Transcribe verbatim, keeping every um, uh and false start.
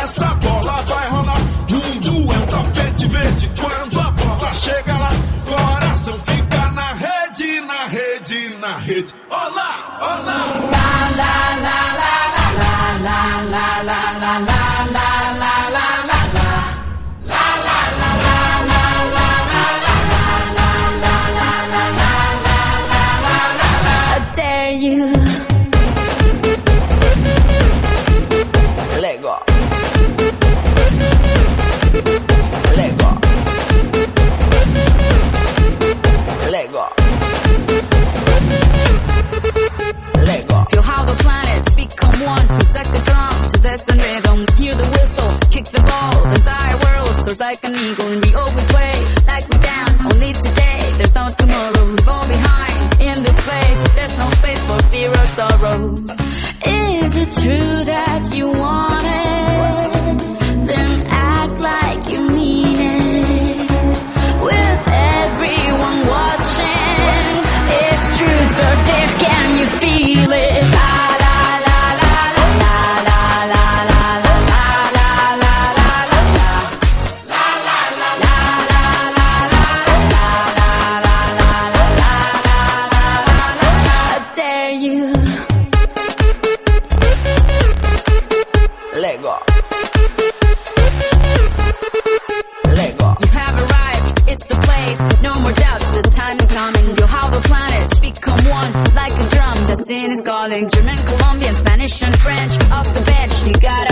essa bola vai rolar. Mundo é um tapete verde. Quando a bola chega lá, coração fica na rede, na rede, na rede. Olá, olá. La la la la la la la la la la la la la la la. La la la la la la la la la la la la. I dare you. Lego. Lego. Lego. Lego. Feel how the planets become one. Protect the drum to death and rhythm. Hear the whistle, kick the ball. The entire world soars like an eagle. And we all we play like we dance. Only today, there's no tomorrow. We fall behind in this place. There's no space for fear or sorrow. Is it true that you want it? Then act like you mean it. With everyone watching, it's truth or dare. Can you feel it? La la la la la la la la la la la la la la la. La la la la la la la la la la la. I dare you. Lego. Lego. You have arrived, it's the place. No more doubts, the time is coming. Feel how the planets become one, like a drum. Destiny is calling. German, Colombian, Spanish and French. Off the bench, you gotta